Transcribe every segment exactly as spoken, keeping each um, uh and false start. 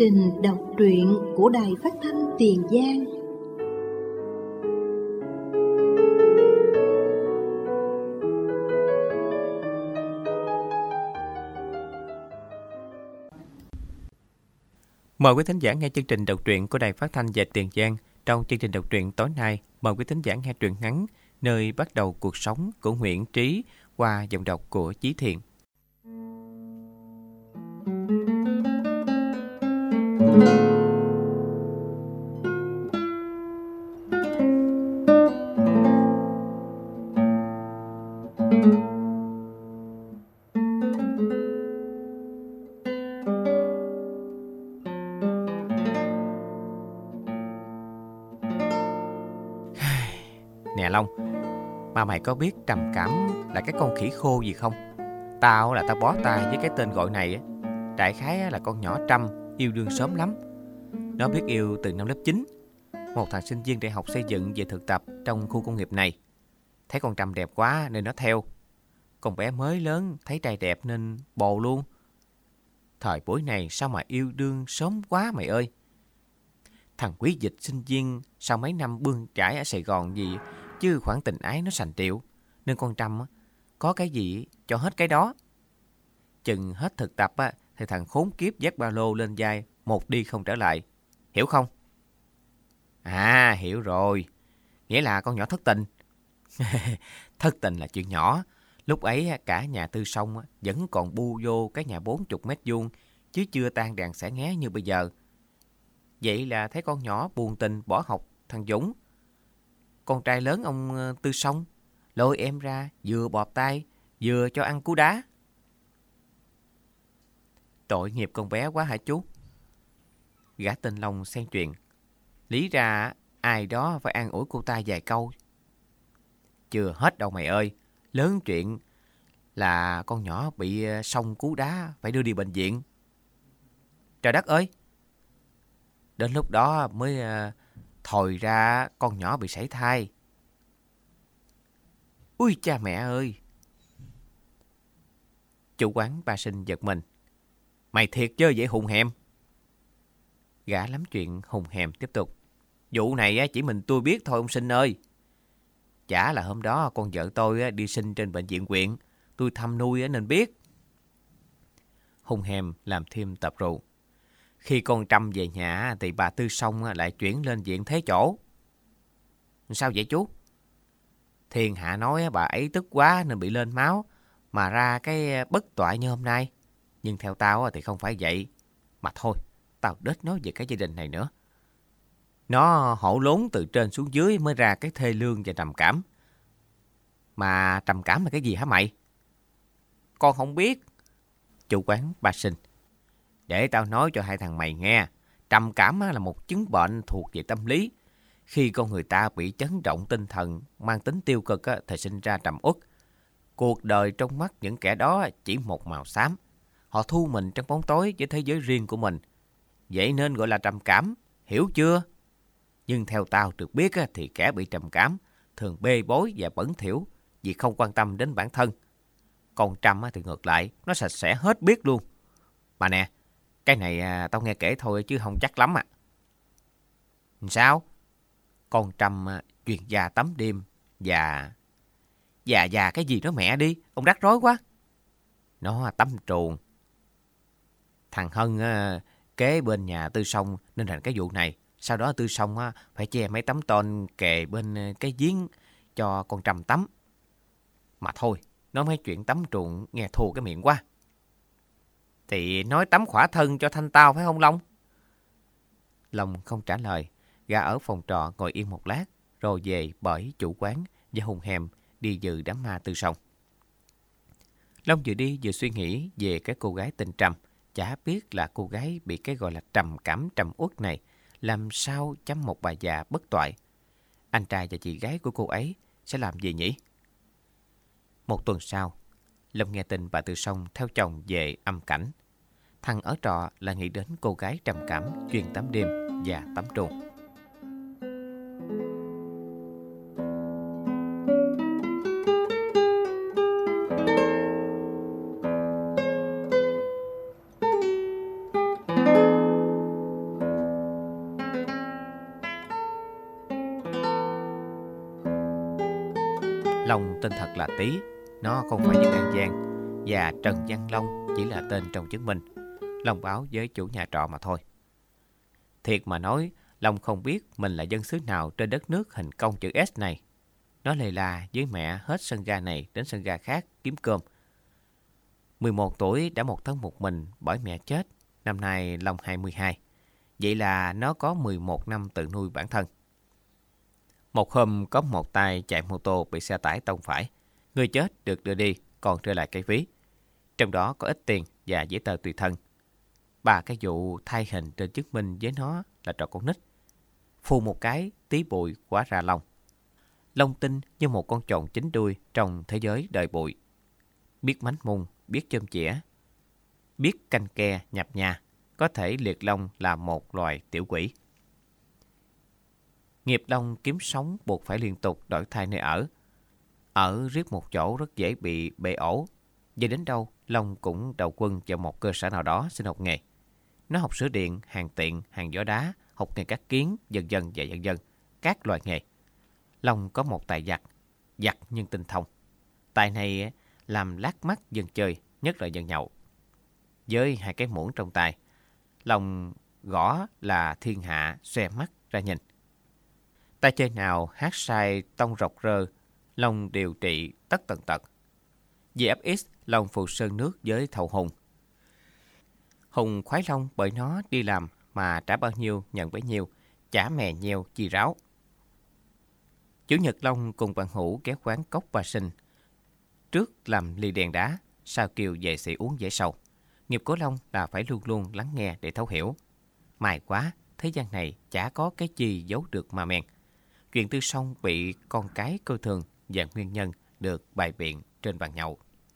trình đọc truyện của Đài Phát thanh Tiền Giang. Mời quý thính giả nghe chương trình đọc truyện của Đài Phát thanh và Tiền Giang. Trong chương trình đọc truyện tối nay, mời quý thính giả nghe truyện ngắn Nơi bắt đầu cuộc sống của Nguyễn Trí qua giọng đọc của Chí Thiện. Nè Long, mà mày có biết trầm cảm là cái con khỉ khô gì không? Tao là tao bó tay với cái tên gọi này á. Đại khái là con nhỏ Trâm yêu đương sớm lắm. Nó biết yêu từ năm lớp chín. Một thằng sinh viên đại học xây dựng về thực tập trong khu công nghiệp này. Thấy con Trâm đẹp quá nên nó theo. Con bé mới lớn thấy trai đẹp nên bồ luôn. Thời buổi này sao mà yêu đương sớm quá mày ơi. Thằng quý dịch sinh viên sau mấy năm bươn chải ở Sài Gòn gì chứ khoản tình ái nó sành điệu. Nên con Trâm á, có cái gì cho hết cái đó. Chừng hết thực tập á, thì thằng khốn kiếp vác ba lô lên vai một đi không trở lại. Hiểu không? À, hiểu rồi. Nghĩa là con nhỏ thất tình. Thất tình là chuyện nhỏ. Lúc ấy cả nhà Tư Sông vẫn còn bu vô cái nhà bốn mươi mét vuông chứ chưa tan đàn xẻ nghé như bây giờ. Vậy là thấy con nhỏ buồn tình bỏ học thằng Dũng. Con trai lớn ông Tư Sông lôi em ra vừa bọt tay vừa cho ăn cú đá. Tội nghiệp con bé quá hả chú? Gã tên Long xen chuyện. Lý ra ai đó phải an ủi cô ta vài câu. Chưa hết đâu mày ơi. Lớn chuyện là con nhỏ bị xông cú đá phải đưa đi bệnh viện. Trời đất ơi! Đến lúc đó mới thòi ra con nhỏ bị sảy thai. Ui cha mẹ ơi! Chủ quán Ba Sinh giật mình. Mày thiệt chứ vậy hùng hèm? Gã lắm chuyện hùng hèm tiếp tục. Vụ này chỉ mình tôi biết thôi ông Sinh ơi. Chả là hôm đó con vợ tôi đi sinh trên bệnh viện huyện. Tôi thăm nuôi nên biết. Hùng hèm làm thêm tập rượu. Khi con Trâm về nhà thì bà Tư Sông lại chuyển lên viện Thế Chỗ. Sao vậy chú? Thiên Hạ nói bà ấy tức quá nên bị lên máu mà ra cái bất toại như hôm nay. Nhưng theo tao thì không phải vậy. Mà thôi, tao đếch nói về cái gia đình này nữa. Nó hổ lốn từ trên xuống dưới mới ra cái thê lương và trầm cảm. Mà trầm cảm là cái gì hả mày? Con không biết. Chủ quán Ba Sinh. Để tao nói cho hai thằng mày nghe. Trầm cảm là một chứng bệnh thuộc về tâm lý. Khi con người ta bị chấn động tinh thần mang tính tiêu cực thì sinh ra trầm uất. Cuộc đời trong mắt những kẻ đó chỉ một màu xám. Họ thu mình trong bóng tối với thế giới riêng của mình. Vậy nên gọi là trầm cảm. Hiểu chưa? Nhưng theo tao được biết thì kẻ bị trầm cảm thường bê bối và bẩn thỉu vì không quan tâm đến bản thân. Còn Trâm thì ngược lại, nó sạch sẽ hết biết luôn. Mà nè, cái này tao nghe kể thôi chứ không chắc lắm à. Sao? Con Trâm chuyên gia tắm đêm và... Và và cái gì đó mẹ đi, ông rắc rối quá. Nó tắm truồng. Thằng Hân kế bên nhà Tư Sông nên thành cái vụ này. Sau đó Tư Sông phải che mấy tấm tôn kề bên cái giếng cho con Trâm tắm. Mà thôi, nói mấy chuyện tắm truồng nghe thù cái miệng quá. Thì nói tắm khỏa thân cho thanh tao phải không Long? Long không trả lời. Gã ở phòng trọ ngồi yên một lát rồi về bởi chủ quán và hùng hèm đi dự đám ma Tư Sông. Long vừa đi vừa suy nghĩ về cái cô gái tên Trâm. Chả biết là cô gái bị cái gọi là trầm cảm trầm uất này làm sao chăm một bà già bất toại. Anh trai và chị gái của cô ấy sẽ làm gì nhỉ? Một tuần sau, Long nghe tin bà Tư Sông theo chồng về âm cảnh. Thằng ở trọ là nghĩ đến cô gái trầm cảm chuyên tắm đêm và tắm truồng. Long tên thật là Tý, nó không phải dân An Giang, và Trần Văn Long chỉ là tên trong chứng minh. Long báo với chủ nhà trọ mà thôi. Thiệt mà nói, Long không biết mình là dân xứ nào trên đất nước hình cong chữ S này. Nó lề là với mẹ hết sân ga này đến sân ga khác kiếm cơm. mười một tuổi đã một thân một mình bởi mẹ chết. Năm nay Long hai mươi hai. Vậy là nó có mười một năm tự nuôi bản thân. Một hôm có một tay chạy mô tô bị xe tải tông phải. Người chết được đưa đi, còn trở lại cái ví. Trong đó có ít tiền và giấy tờ tùy thân. Ba cái vụ thay hình trên chứng minh với nó là trò con nít. Phù một cái, tí bụi quá ra Long. Long tinh như một con trồn chín đuôi trong thế giới đời bụi. Biết mánh mung, biết chôm chĩa, biết canh ke nhập nhà, có thể liệt Long là một loài tiểu quỷ. Nghiệp Long kiếm sống buộc phải liên tục đổi thay nơi ở. Ở riết một chỗ rất dễ bị bể ổ. Về đến đâu, Long cũng đầu quân vào một cơ sở nào đó xin học nghề. Nó học sửa điện, hàng tiện, hàng gió đá, học nghề cắt kiến, dần dần và dần dần, các loại nghề. Long có một tài giặt, giặt nhưng tinh thông. Tài này làm lác mắt dân chơi, nhất là dân nhậu. Với hai cái muỗng trong tay, Long gõ là thiên hạ xoe mắt ra nhìn. Tay chơi nào hát sai tông rọc rơ, Long điều trị tất tần tật. Vì ép ích, Long phù sơn nước với thầu Hùng. Hùng khoái Long bởi nó đi làm mà trả bao nhiêu nhận bấy nhiêu, chả mè nheo chi ráo. Chủ nhật Long cùng bạn hữu ghé quán cốc Ba Sinh. Trước làm ly đèn đá, sau kêu về sĩ uống dễ sầu. Nghiệp của Long là phải luôn luôn lắng nghe để thấu hiểu. May quá, thế gian này chả có cái chi giấu được mà men. Chuyện Tư Song bị con cái coi thường và nguyên nhân được bày biện trên bàn nhậu.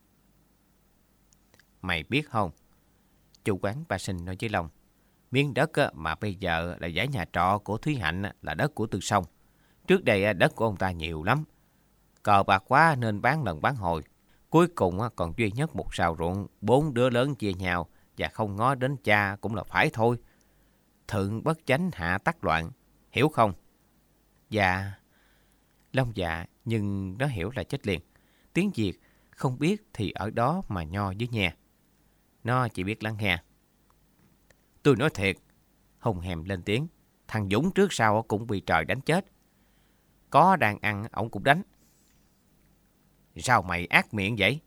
Mày biết không? Chủ quán Ba Sinh nói với Long. Miếng đất mà bây giờ là giải nhà trọ của Thúy Hạnh là đất của Tư Song. Trước đây đất của ông ta nhiều lắm. Cờ bạc quá nên bán lần bán hồi. Cuối cùng còn duy nhất một sào ruộng, bốn đứa lớn chia nhau và không ngó đến cha cũng là phải thôi. Thượng bất chánh hạ tắc loạn, hiểu không? Dạ. Long dạ, nhưng nó hiểu là chết liền. Tiếng Việt không biết thì ở đó mà nho với nghe. Nó chỉ biết lắng nghe. Tôi nói thiệt, Hùng hèm lên tiếng. Thằng Dũng trước sau cũng bị trời đánh chết. Có đang ăn, ổng cũng đánh. Sao mày ác miệng vậy?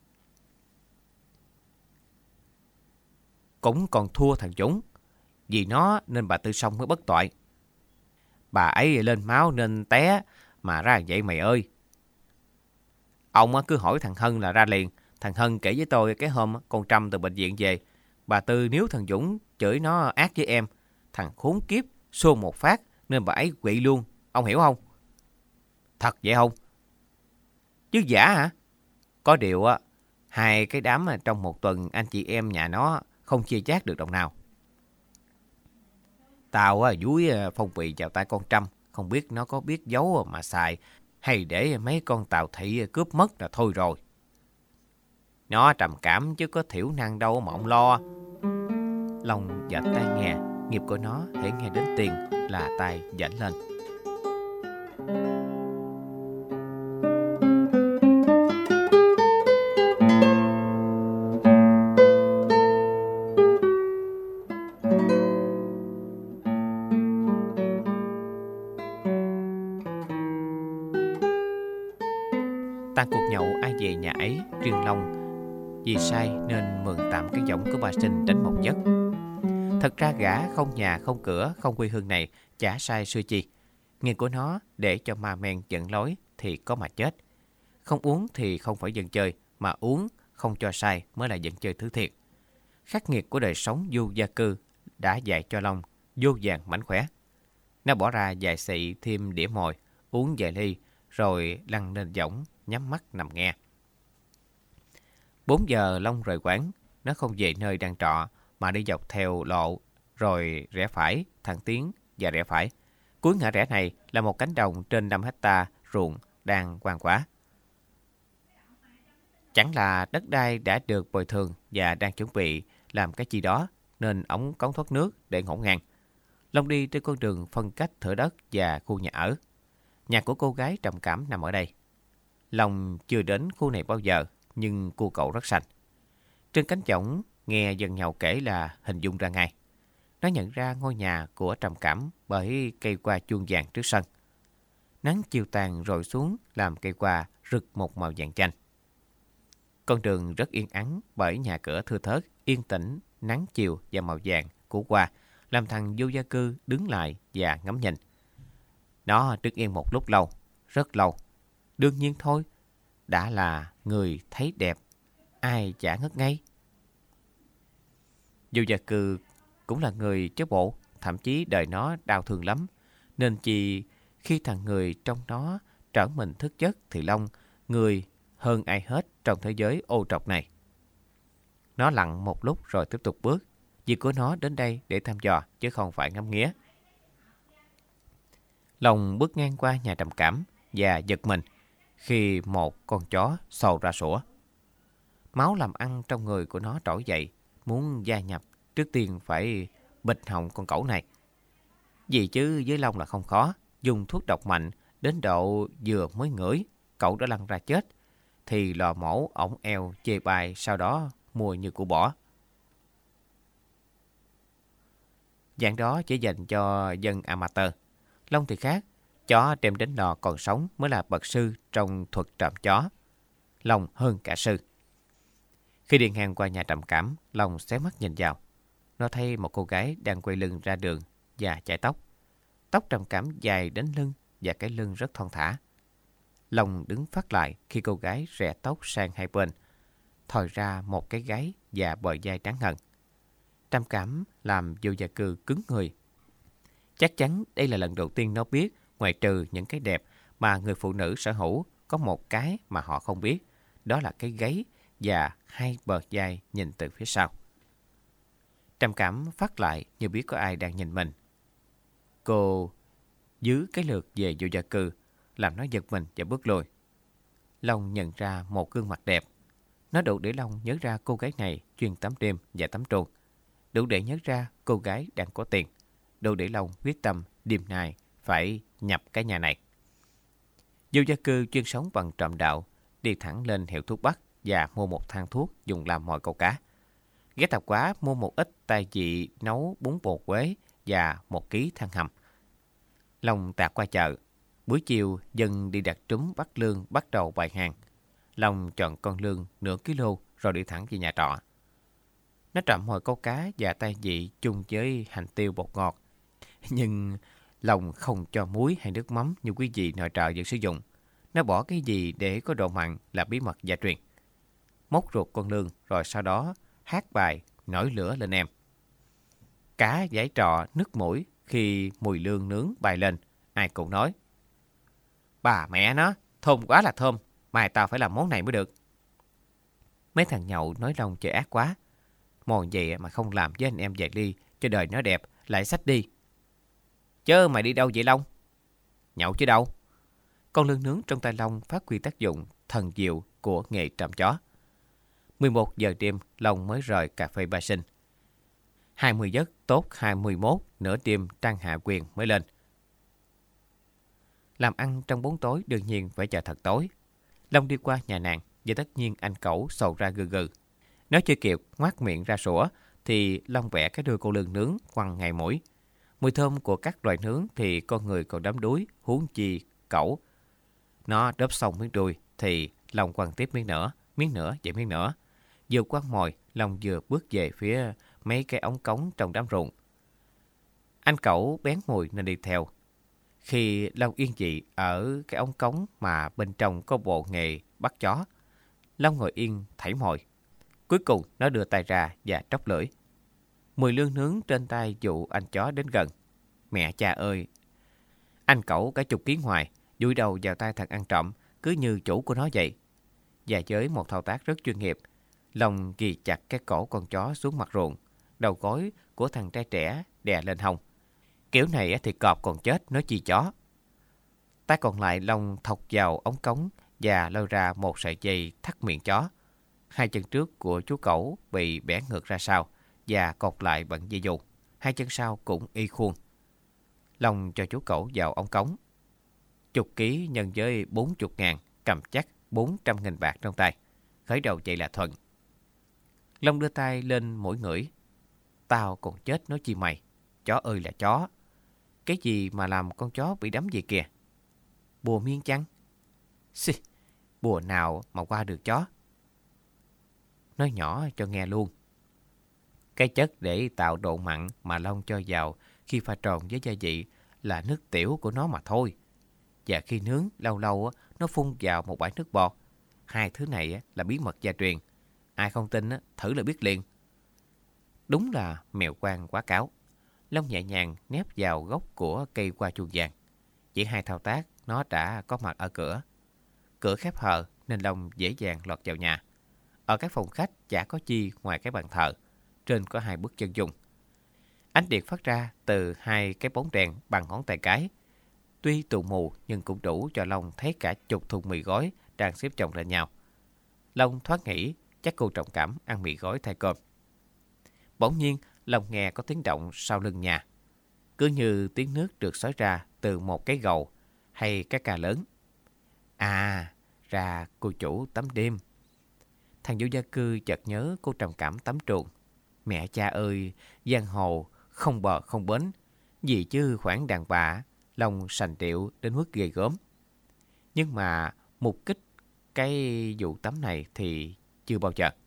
Cũng còn thua thằng Dũng. Vì nó nên bà Tư Song mới bất toại. Bà ấy lên máu nên té mà ra vậy mày ơi. Ông cứ hỏi thằng Hân là ra liền. Thằng Hân kể với tôi cái hôm con Trâm từ bệnh viện về. Bà Tư nếu thằng Dũng chửi nó ác với em. Thằng khốn kiếp xô một phát nên bà ấy quỵ luôn. Ông hiểu không? Thật vậy không? Chứ giả hả? Có điều á, hai cái đám trong một tuần anh chị em nhà nó không chia chác được đồng nào. Tao á, dúi phong bì vào tay con Trâm, không biết nó có biết giấu mà xài hay để mấy con Tào Thị cướp mất là thôi rồi. Nó trầm cảm chứ có thiểu năng đâu mà ông lo. Long dạch tai nghe, nghiệp của nó hễ nghe đến tiền là tay dãnh lên. Tan cuộc nhậu ai về nhà ấy, riêng Long vì sai nên mượn tạm cái giọng của Ba Sinh đánh một giấc. Thật ra gã không nhà không cửa không quê hương này chả sai xưa chi. Nghe của nó để cho ma men giận lối thì có mà chết. Không uống thì không phải dân chơi, mà uống không cho sai mới là dân chơi thứ thiệt. Khắc nghiệt của đời sống du gia cư đã dạy cho Long vô vàng mảnh khỏe. Nó bỏ ra vài xị thêm đĩa mồi, uống vài ly rồi lăn lên võng nhắm mắt nằm nghe. Bốn giờ Long rời quán, nó không về nơi đang trọ mà đi dọc theo lộ rồi rẽ phải, thẳng tiến và rẽ phải. Cuối ngã rẽ này là một cánh đồng trên năm hecta ruộng đang hoang quả. Chẳng là đất đai đã được bồi thường và đang chuẩn bị làm cái gì đó nên ống cống thoát nước để ngổn ngang. Long đi trên con đường phân cách thửa đất và khu nhà ở. Nhà của cô gái trầm cảm nằm ở đây. Long chưa đến khu này bao giờ, nhưng cua cậu rất xanh. Trên cánh cổng, nghe dân nhậu kể là hình dung ra ngay. Nó nhận ra ngôi nhà của Trầm Cảm bởi cây qua chuông vàng trước sân. Nắng chiều tàn rọi xuống làm cây qua rực một màu vàng chanh. Con đường rất yên ắng bởi nhà cửa thưa thớt, yên tĩnh, nắng chiều và màu vàng của qua làm thằng vô gia cư đứng lại và ngắm nhìn. Nó đứng yên một lúc lâu, rất lâu. Đương nhiên thôi, đã là người thấy đẹp, ai chả ngất ngây. Vô gia cư cũng là người chứ bộ, thậm chí đời nó đau thương lắm. Nên chỉ khi thằng người trong nó trở mình thức giấc thì Long người hơn ai hết trong thế giới ô trọc này. Nó lặng một lúc rồi tiếp tục bước. Việc của nó đến đây để thăm dò chứ không phải ngắm nghía. Long bước ngang qua nhà Trầm Cảm và giật mình khi một con chó sồ ra sủa. Máu làm ăn trong người của nó trỗi dậy, muốn gia nhập trước tiên phải bịt họng con cẩu này. Vì chứ với Long là không khó, dùng thuốc độc mạnh đến độ vừa mới ngửi cậu đã lăn ra chết, thì lò mổ ổng eo chê bai sau đó mua như củ bỏ. Dạng đó chỉ dành cho dân amateur. Long thì khác, chó đem đến lò còn sống mới là bậc sư trong thuật trộm chó. Long hơn cả sư. Khi đi ngang qua nhà Trầm Cảm, Long xé mắt nhìn vào. Nó thấy một cô gái đang quay lưng ra đường và chải tóc. Tóc Trầm Cảm dài đến lưng và cái lưng rất thon thả. Long đứng phát lại khi cô gái rẽ tóc sang hai bên, thòi ra một cái gáy và bờ vai trắng ngần. Trầm Cảm làm vô gia cư cứng người. Chắc chắn đây là lần đầu tiên nó biết, ngoài trừ những cái đẹp mà người phụ nữ sở hữu, có một cái mà họ không biết, đó là cái gáy và hai bờ vai nhìn từ phía sau. Trầm Cảm phát lại như biết có ai đang nhìn mình. Cô giữ cái lượt về vô gia cư, làm nó giật mình và bước lùi. Long nhận ra một gương mặt đẹp. Nó đủ để Long nhớ ra cô gái này chuyên tắm đêm và tắm truồng. Đủ để nhớ ra cô gái đang có tiền. Đủ để Long quyết tâm đêm nay phải nhập cái nhà này. Vô gia cư chuyên sống bằng trộm đạo, đi thẳng lên hiệu thuốc bắc và mua một thang thuốc dùng làm mồi câu cá. Ghé tạp hóa mua một ít tài vị nấu bún bò Quế và một ký than hầm. Long tạt qua chợ. Buổi chiều dân đi đặt trúm bắt lương bắt đầu bài hàng. Long chọn con lương nửa ký lô rồi đi thẳng về nhà trọ. Nó trộm mồi câu cá và tay vị chung với hành tiêu bột ngọt. Nhưng Long không cho muối hay nước mắm như quý vị nội trợ vẫn sử dụng. Nó bỏ cái gì để có độ mặn là bí mật gia truyền. Móc ruột con lương rồi sau đó hát bài nổi lửa lên em. Cá giải trọ nứt mũi khi mùi lương nướng bay lên. Ai cũng nói: bà mẹ nó, thơm quá là thơm, mai tao phải làm món này mới được. Mấy thằng nhậu nói Long chơi ác quá. Mòn vậy mà không làm với anh em vài ly cho đời nó đẹp, lại xách đi. Chớ mày đi đâu vậy Long? Nhậu chứ đâu. Con lương nướng trong tay Long phát huy tác dụng thần diệu của nghề trộm chó. mười một giờ đêm, Long mới rời cà phê Ba Sinh. hai mươi giấc tốt hai mươi mốt, nửa đêm Trang Hạ Quyền mới lên. Làm ăn trong bóng tối đương nhiên phải chờ thật tối. Long đi qua nhà nàng và tất nhiên anh cẩu sầu ra gừ gừ. Nó chưa kịp ngoác miệng ra sủa thì Long vẽ cái đuôi cô lương nướng quăng ngay mũi. Mùi thơm của các loài nướng thì con người còn đắm đuối, huống chi cẩu. Nó đớp xong miếng đuôi thì Long quăng tiếp miếng nữa, miếng nữa và miếng nữa. Vừa quăng mồi, Long vừa bước về phía mấy cái ống cống trong đám ruộng. Anh cẩu bén mùi nên đi theo. Khi Long yên dị ở cái ống cống mà bên trong có bộ nghề bắt chó, Long ngồi yên thảy mồi. Cuối cùng nó đưa tay ra và tróc lưỡi. Mùi lương nướng trên tay dụ anh chó đến gần. Mẹ cha ơi! Anh cẩu cả chục ký ngoài, dụi đầu vào tay thằng ăn trộm, cứ như chủ của nó vậy. Và với một thao tác rất chuyên nghiệp, Long ghi chặt cái cổ con chó xuống mặt ruộng, đầu gối của thằng trai trẻ đè lên hông. Kiểu này thì cọp còn chết nói chi chó. Tay còn lại Long thọc vào ống cống và lôi ra một sợi dây thắt miệng chó. Hai chân trước của chú cẩu bị bẻ ngược ra sau và cột lại bằng dây dù. Hai chân sau cũng y khuôn. Long cho chú cẩu vào ống cống. Chục ký nhân với bốn chục ngàn, cầm chắc bốn trăm nghìn bạc trong tay. Khởi đầu vậy là thuận. Long đưa tay lên mũi ngửi. Tao còn chết nói chi mày. Chó ơi là chó. Cái gì mà làm con chó bị đấm vậy kìa? Bùa miên chăng? Xì, bùa nào mà qua được chó? Nói nhỏ cho nghe luôn. Cái chất để tạo độ mặn mà Long cho vào khi pha trộn với gia vị là nước tiểu của nó mà thôi. Và khi nướng, lâu lâu nó phun vào một bãi nước bọt. Hai thứ này là bí mật gia truyền. Ai không tin thử là biết liền. Đúng là mèo quan quá cáo. Long nhẹ nhàng nép vào gốc của cây hoa chuông vàng. Chỉ hai thao tác nó đã có mặt ở cửa. Cửa khép hờ nên Long dễ dàng lọt vào nhà. Ở các phòng khách chả có chi ngoài cái bàn thờ. Trên có hai bức chân dung. Ánh điện phát ra từ hai cái bóng đèn bằng ngón tay cái. Tuy tù mù nhưng cũng đủ cho Long thấy cả chục thùng mì gói đang xếp chồng lên nhau. Long thoáng nghĩ chắc cô Trọng Cảm ăn mì gói thay cơm. Bỗng nhiên Long nghe có tiếng động sau lưng nhà. Cứ như tiếng nước được xối ra từ một cái gầu hay cái ca lớn. À, ra cô chủ tắm đêm. Thằng vô gia cư chợt nhớ cô Trầm Cảm tắm truồng. Mẹ cha ơi, giang hồ không bờ không bến. Gì chứ khoản đàn bà, Long sành điệu đến mức ghê gớm. Nhưng mà mục kích cái vụ tắm này thì chưa bao giờ.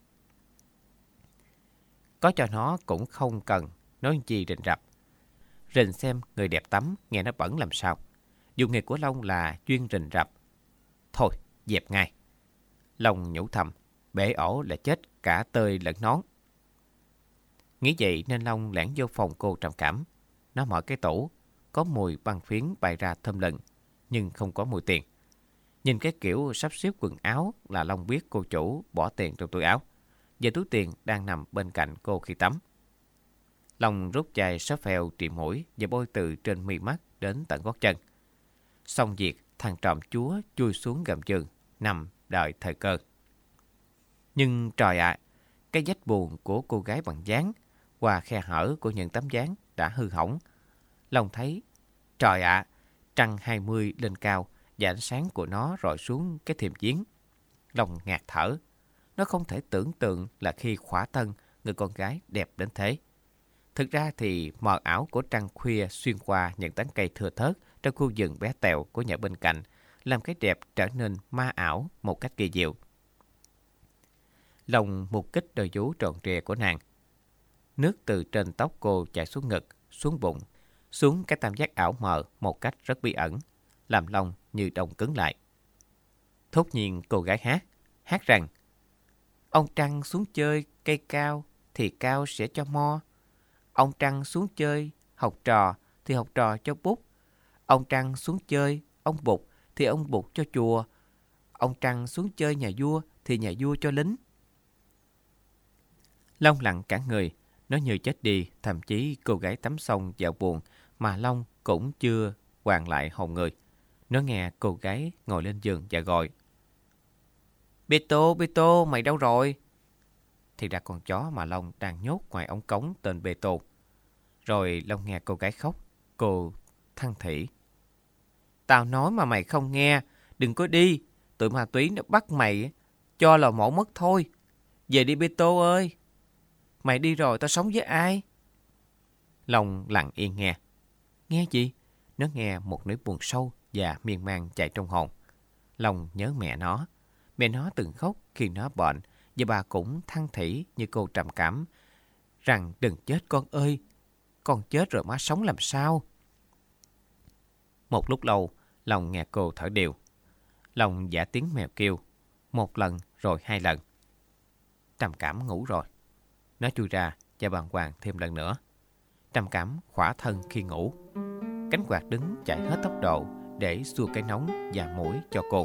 Có cho nó cũng không cần nói chi rình rập. Rình xem người đẹp tắm nghe nó bẩn làm sao. Dù nghề của Long là chuyên rình rập. Thôi, dẹp ngay. Long nhủ thầm, bể ổ là chết cả tơi lẫn nón. Nghĩ vậy nên Long lẻn vô phòng cô Trầm Cảm. Nó mở cái tủ, có mùi băng phiến bày ra thơm lừng, nhưng không có mùi tiền. Nhìn cái kiểu sắp xếp quần áo là Long biết cô chủ bỏ tiền trong túi áo. Và túi tiền đang nằm bên cạnh cô khi tắm. Long rút chai sớ phèo trị mũi và bôi từ trên mi mắt đến tận gót chân. Xong việc, thằng trộm chúa chui xuống gầm giường, nằm đợi thời cơ. Nhưng trời ạ, à, cái vách buồn của cô gái bằng dán qua khe hở của những tấm dán đã hư hỏng. Long thấy, trời ạ, à, trăng hai mươi lên cao và ánh sáng của nó rọi xuống cái thềm giếng. Long ngạt thở. Nó không thể tưởng tượng là khi khỏa thân người con gái đẹp đến thế. Thực ra thì mờ ảo của trăng khuya xuyên qua những tán cây thưa thớt trong khu vườn bé tẹo của nhà bên cạnh làm cái đẹp trở nên ma ảo một cách kỳ diệu. Long mục kích đôi vú tròn trịa của nàng. Nước từ trên tóc cô chảy xuống ngực, xuống bụng, xuống cái tam giác ảo mờ một cách rất bí ẩn, làm Long như đông cứng lại. Thốt nhiên cô gái hát, hát rằng: ông trăng xuống chơi cây cao thì cao sẽ cho mo. Ông trăng xuống chơi học trò thì học trò cho bút. Ông trăng xuống chơi ông bụt thì ông bụt cho chùa. Ông trăng xuống chơi nhà vua thì nhà vua cho lính. Long lặng cả người, nó như chết đi. Thậm chí cô gái tắm xong dạo buồn mà Long cũng chưa hoàn lại hồn người. Nó nghe cô gái ngồi lên giường và gọi: Bê Tô, Bê Tô, mày đâu rồi? Thì ra con chó mà Long đang nhốt ngoài ống cống tên Bê Tô. Rồi Long nghe cô gái khóc. Cô than thỉ: tao nói mà mày không nghe. Đừng có đi. Tụi ma túy nó bắt mày cho là mổ mất thôi. Về đi Bê Tô ơi. Mày đi rồi tao sống với ai? Long lặng yên nghe. Nghe gì? Nó nghe một nỗi buồn sâu và miên man chạy trong hồn. Long nhớ mẹ nó. Mẹ nó từng khóc khi nó bệnh, và bà cũng than thỉ như cô Trầm Cảm rằng đừng chết con ơi. Con chết rồi má sống làm sao? Một lúc lâu, Long nghe cô thở đều. Long giả tiếng mèo kêu, một lần rồi hai lần. Trầm Cảm ngủ rồi. Nó chui ra và bàng hoàng thêm lần nữa. Trầm Cảm khỏa thân khi ngủ. Cánh quạt đứng chạy hết tốc độ để xua cái nóng và mũi cho cô.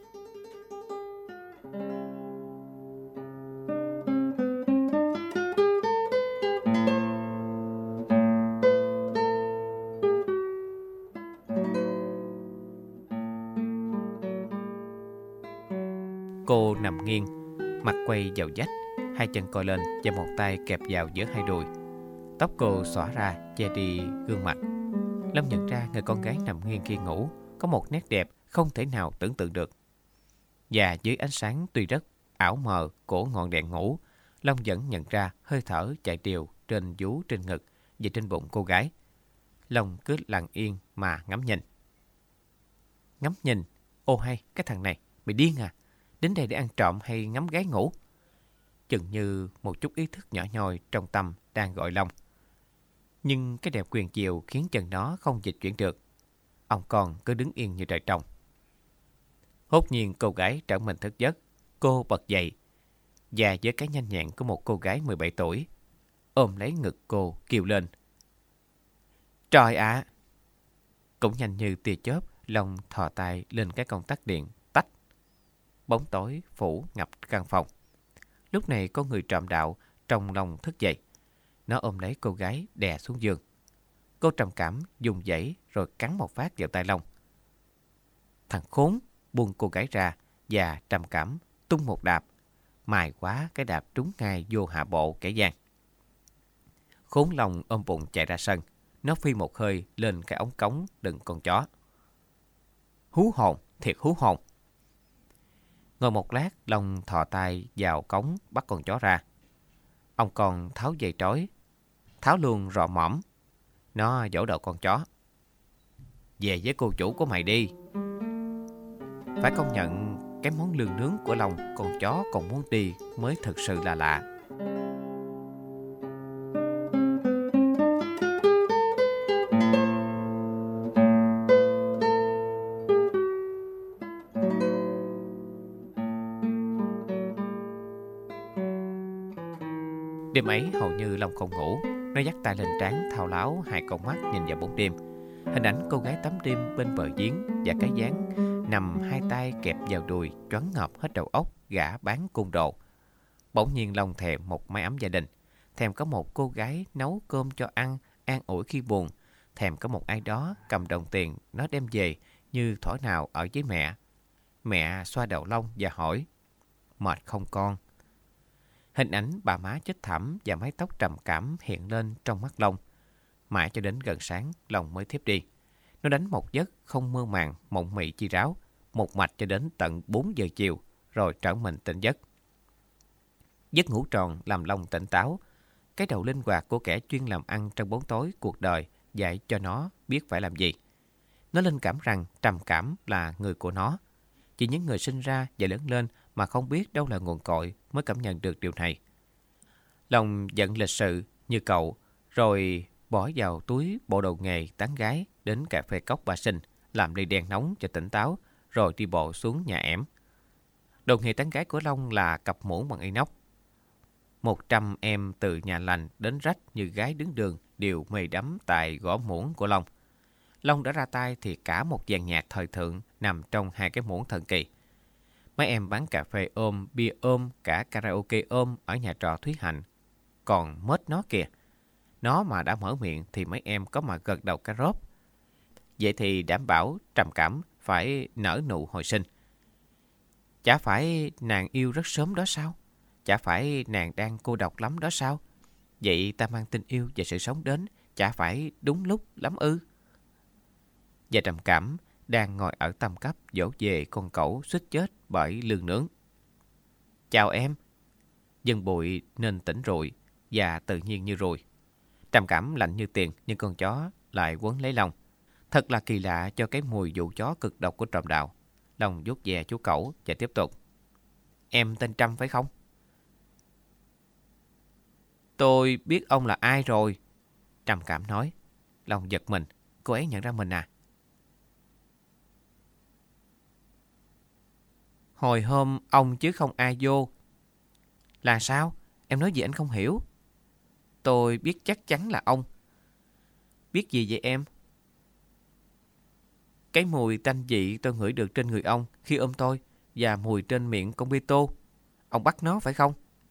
Cô nằm nghiêng, mặt quay vào vách, hai chân coi lên và một tay kẹp vào giữa hai đùi. Tóc cô xõa ra che đi gương mặt. Lâm nhận ra người con gái nằm nghiêng khi ngủ có một nét đẹp không thể nào tưởng tượng được. Và dưới ánh sáng tuy rất ảo mờ của ngọn đèn ngủ, Long vẫn nhận ra hơi thở chạy đều trên vú, trên ngực và trên bụng cô gái. Long cứ lặng yên mà ngắm nhìn. Ngắm nhìn? Ô hay, cái thằng này, mày điên à? Đến đây để ăn trộm hay ngắm gái ngủ? Chừng như một chút ý thức nhỏ nhoi trong tâm đang gọi Long. Nhưng cái đẹp quyền chiều khiến chân nó không dịch chuyển được. Ông con cứ đứng yên như trời trồng. Hốt nhiên cô gái trở mình thức giấc. Cô bật dậy và với cái nhanh nhẹn của một cô gái mười bảy tuổi, ôm lấy ngực cô kêu lên: Trời ạ! À! Cũng nhanh như tia chớp, Long thò tay lên cái công tắc điện, tách. Bóng tối phủ ngập căn phòng. Lúc này có người trộm đạo trong Long thức dậy. Nó ôm lấy cô gái đè xuống giường. Cô trầm cảm dùng dãy rồi cắn một phát vào tay Long. Thằng khốn buông cô gái ra và trầm cảm tung một đạp. Mài quá cái đạp trúng ngay vô hạ bộ kẻ gian. Khốn Long ôm bụng chạy ra sân. Nó phi một hơi lên cái ống cống đựng con chó. Hú hồn, thiệt hú hồn. Ngồi một lát, Long thò tay vào cống bắt con chó ra. Ông còn tháo dây trói, tháo luôn rọ mõm. Nó vỗ đầu con chó. Về với cô chủ của mày đi. Phải công nhận cái món lương nướng của Long con chó còn muốn đi mới thực sự là lạ. Đêm ấy hầu như Long không ngủ. Nó dắt tay lên trán thao láo hai con mắt nhìn vào bóng đêm. Hình ảnh cô gái tắm đêm bên bờ giếng và cái dáng nằm hai tay kẹp vào đùi choáng ngợp hết đầu óc gã bán côn đồ. Bỗng nhiên Long thèm một mái ấm gia đình, thèm có một cô gái nấu cơm cho ăn, an ủi khi buồn, thèm có một ai đó cầm đồng tiền nó đem về như thổi nào ở với mẹ. Mẹ xoa đầu Long và hỏi: Mệt không con? Hình ảnh bà má chết thảm và mái tóc trầm cảm hiện lên trong mắt Long. Mãi cho đến gần sáng, Long mới thiếp đi. Nó đánh một giấc không mơ màng, mộng mị chi ráo, một mạch cho đến tận bốn giờ chiều, rồi trở mình tỉnh giấc. Giấc ngủ tròn làm Long tỉnh táo. Cái đầu linh hoạt của kẻ chuyên làm ăn trong bóng tối cuộc đời dạy cho nó biết phải làm gì. Nó linh cảm rằng trầm cảm là người của nó. Chỉ những người sinh ra và lớn lên mà không biết đâu là nguồn cội mới cảm nhận được điều này. Long giận lịch sự như cậu, rồi bỏ vào túi bộ đồ nghề tán gái đến cà phê cốc Bà Sinh, làm ly đen nóng cho tỉnh táo, rồi đi bộ xuống nhà ẻm. Đồ nghề tán gái của Long là cặp muỗng bằng inox. Một trăm em từ nhà lành đến rách như gái đứng đường đều mê đắm tại gõ muỗng của Long. Long đã ra tay thì cả một dàn nhạc thời thượng nằm trong hai cái muỗng thần kỳ. Mấy em bán cà phê ôm, bia ôm, cả karaoke ôm ở nhà trọ Thúy Hạnh. Còn mết nó kìa. Nó mà đã mở miệng thì mấy em có mà gật đầu cá rốp. Vậy thì đảm bảo trầm cảm phải nở nụ hồi sinh. Chả phải nàng yêu rất sớm đó sao? Chả phải nàng đang cô độc lắm đó sao? Vậy ta mang tình yêu và sự sống đến, chả phải đúng lúc lắm ư? Và trầm cảm đang ngồi ở tăm cấp dỗ về con cẩu suýt chết bởi lương nướng. Chào em. Dân bụi nên tỉnh rụi và tự nhiên như ruồi. Trầm cảm lạnh như tiền, nhưng con chó lại quấn lấy Long. Thật là kỳ lạ cho cái mùi dụ chó cực độc của trộm đạo. Long vuốt ve chú cẩu và tiếp tục. Em tên Trâm phải không? Tôi biết ông là ai rồi. Trầm cảm nói. Long giật mình. Cô ấy nhận ra mình à? Hồi hôm ông chứ không ai vô. Là sao? Em nói gì anh không hiểu. Tôi biết chắc chắn là ông. Biết gì vậy em? Cái mùi tanh dị tôi ngửi được trên người ông khi ôm tôi, và mùi trên miệng con bê tô. Ông bắt nó phải không?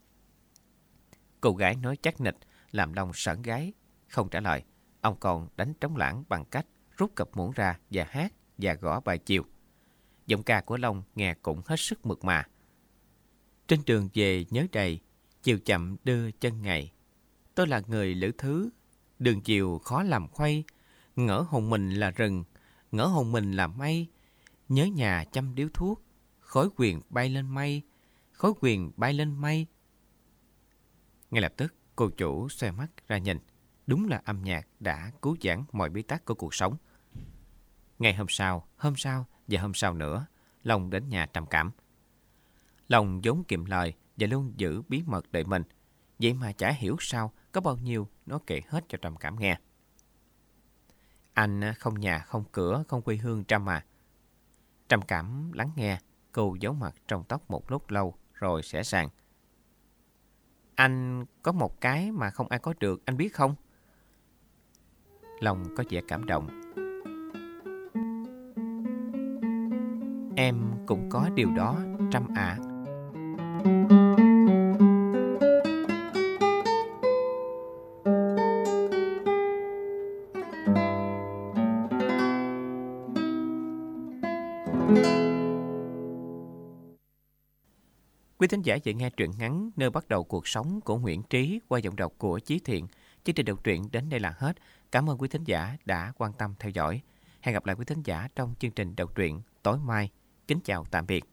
Cô gái nói chắc nịch làm Long sởn gáy, không trả lời. Ông còn đánh trống lãng bằng cách rút cặp muỗng ra và hát và gõ bài chiều. Giọng ca của Long nghe cũng hết sức mượt mà. Trên đường về nhớ đầy, chiều chậm đưa chân ngày. Tôi là người lữ thứ, đường chiều khó làm khuây. Ngỡ hồn mình là rừng, ngỡ hồn mình là mây. Nhớ nhà chăm điếu thuốc, khối quyền bay lên mây, khối quyền bay lên mây. Ngay lập tức, cô chủ xoay mắt ra nhìn. Đúng là âm nhạc đã cứu vãn mọi bí tắc của cuộc sống. Ngày hôm sau, hôm sau và hôm sau nữa, Long đến nhà trầm cảm. Long vốn kiệm lời và luôn giữ bí mật đợi mình. Vậy mà chả hiểu sao có bao nhiêu nó kể hết cho trầm cảm nghe. Anh không nhà, không cửa, không quê hương Trâm à. Trầm cảm lắng nghe, cô giấu mặt trong tóc một lúc lâu rồi sẻ sàng. Anh có một cái mà không ai có được, anh biết không? Long có vẻ cảm động. Em cũng có điều đó, Trâm ạ. À. Quý thính giả vừa nghe truyện ngắn Nơi bắt đầu cuộc sống của Nguyễn Trí qua giọng đọc của Chí Thiện. Chương trình đọc truyện đến đây là hết. Cảm ơn quý thính giả đã quan tâm theo dõi. Hẹn gặp lại quý thính giả trong chương trình đọc truyện tối mai. Kính chào tạm biệt.